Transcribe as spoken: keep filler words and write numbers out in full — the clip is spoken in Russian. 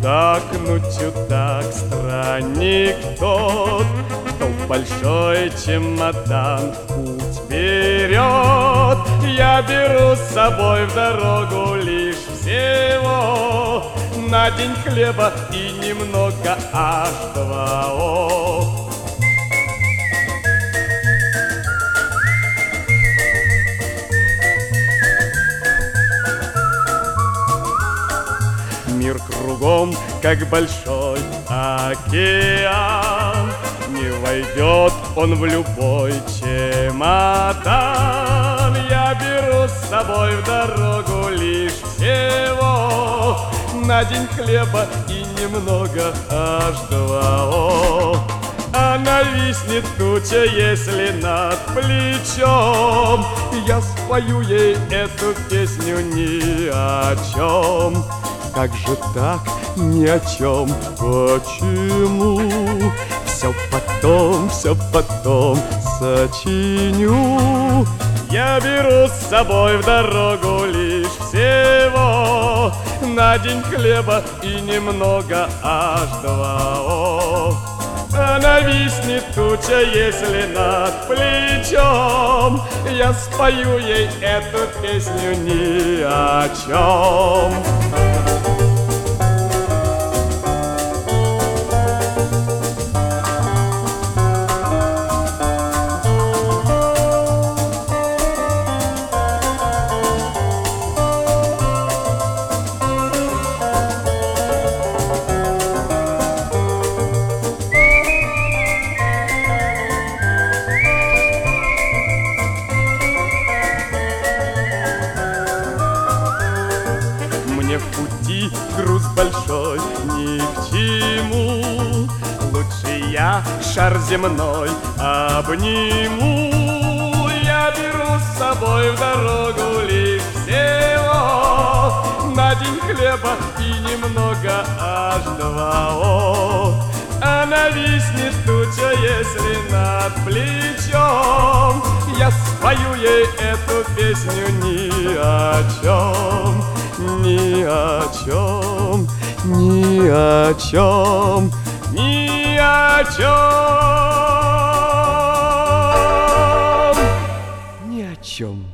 чудак, ну чудак, странник тот, кто в большой чемодан в путь берет. Я беру с собой в дорогу лишь всего на день хлеба и немного аш два о. Мир кругом, как большой океан, не войдет он в любой чемодан. Я беру с собой в дорогу лишь всего на день хлеба и немного аш два о. А нависнет туча, если над плечом, я спою ей эту песню ни о чем. Как же так, ни о чем, почему? Все потом, все потом сочиню. Я беру с собой в дорогу лишь всего на день хлеба и немного аш два о. А нависнет туча, если над плечом, я спою ей эту песню ни о чем. Мне в пути груз большой ни к чему, лучше я шар земной обниму. Я беру с собой в дорогу лишь всего на день хлеба и немного аш два о. А нависнет туча, если над плечом, я спою ей эту песню ни о чем. Ни о чем, ни о чем, ни о чем, ни о чем.